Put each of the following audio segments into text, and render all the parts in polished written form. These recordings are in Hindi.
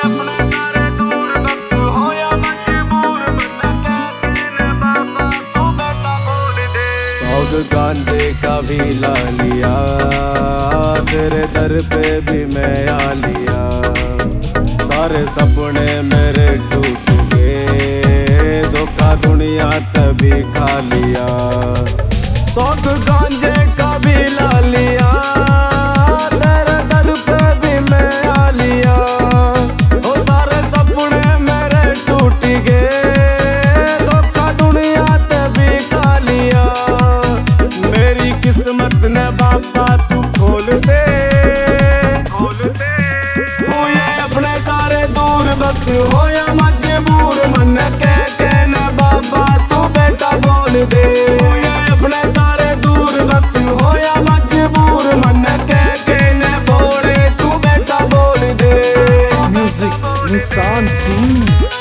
गांजे का भी ला लिया, तेरे दर पे भी मैं आ लिया। सारे सपने मेरे टूट गए, धोखा दुनिया तभी खा लिया। शौक गांजे का भी ला लिया, तेरे दर पे भी मैं आ लिया। ओ सारे सपने मेरे टूट गए, धोखा दुनिया तभी खा लिया। मेरी किस्मत ने बापा तू खोल दे, खोल दे। हो ये अपने सारे दूर वक्त हो या मजबूर, मन कह न बाबा तू बेटा बोल दे। हो ये अपने सारे दूर वक्त हो या मजबूर, मन कह न बोले तू बेटा बोल दे। म्यूजिक निशान सिंह।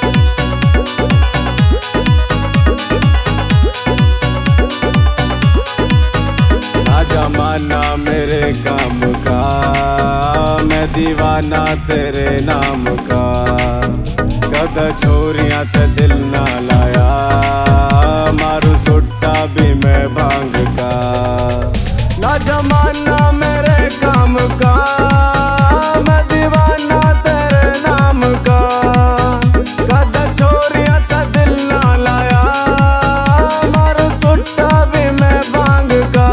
जमाना मेरे काम का, मैं दीवाना तेरे नाम का। कद छोरियां ते दिल ना लाया, मारू सुट्टा भी मैं भांग का। ना जमाना मेरे काम का, मैं दीवाना तेरे नाम का। कद छोरियां ते दिल ना लाया, मारू सुट्टा भी मैं भांग का।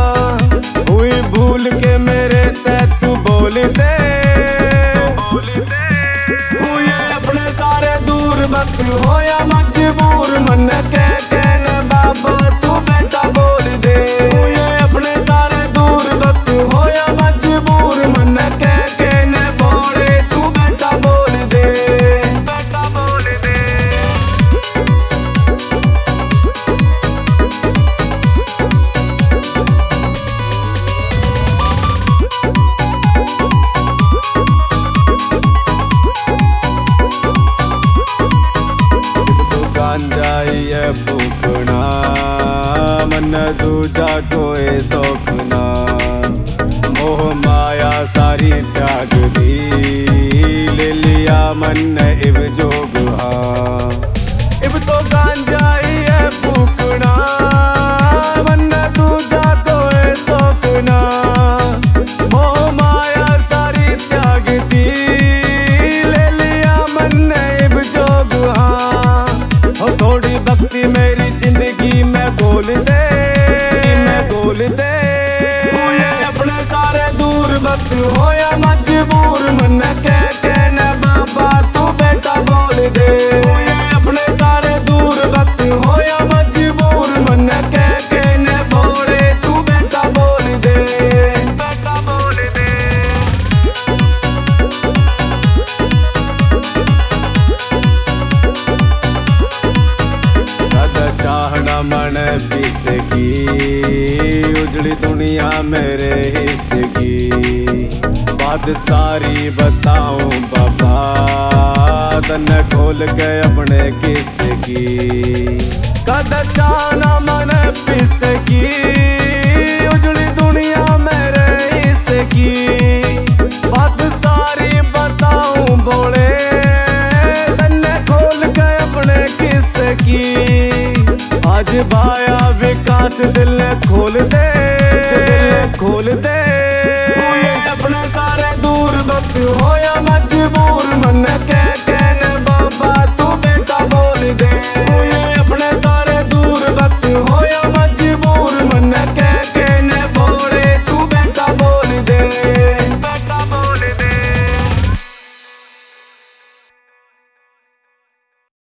भूल के मेरे ते तू बोल दे, बोल दे। हो ये अपने सारे दूर वक्त हो या मजबूर, मन कह न बाबा तू बेटा बोल दे। हो ये अपने सारे दूर वक्त हो या मजबूर, मन कह न बोले तू बेटा बोल दे, बेटा बोल दे। गांजाइए फूकना, मन दूजा कोई सौखना। मोह माया सारी त्याग दी, ले लिया मन इब जोग। हाँ इब तो गांजाइए फूकना, मन दूजा कोई सौखना। मोह माया सारी त्याग दी, ले लिया मन इब जोग। हाँ थोड़ी भक्ति मेरी जिंदगी में बोल दे, मैं बोल दे। हो ये अपने सारे दूर वक्त हो या मजबूर, मन कह न बाबा तू बेटा बोल दे। हो ये अपने सारे दूर वक्त हो या मजबूर, मन कह न बोले तू बेटा बोल दे, बेटा बोल दे। चाहना मन पिस की, उजड़ी दुनिया मेरे हिस्से की। बात सारी बताऊं बाबा, तन खोल के अपने किस्से की। कद चाहना मन पिस की, उजड़ी दुनिया मेरे हिस्से की। बात सारी बताऊं भोले, तन खोल के अपने किस्से की। आज भाया विकास दिल खोल दे, दिल खोल दे। हो ये अपने सारे दूर वक्त हो या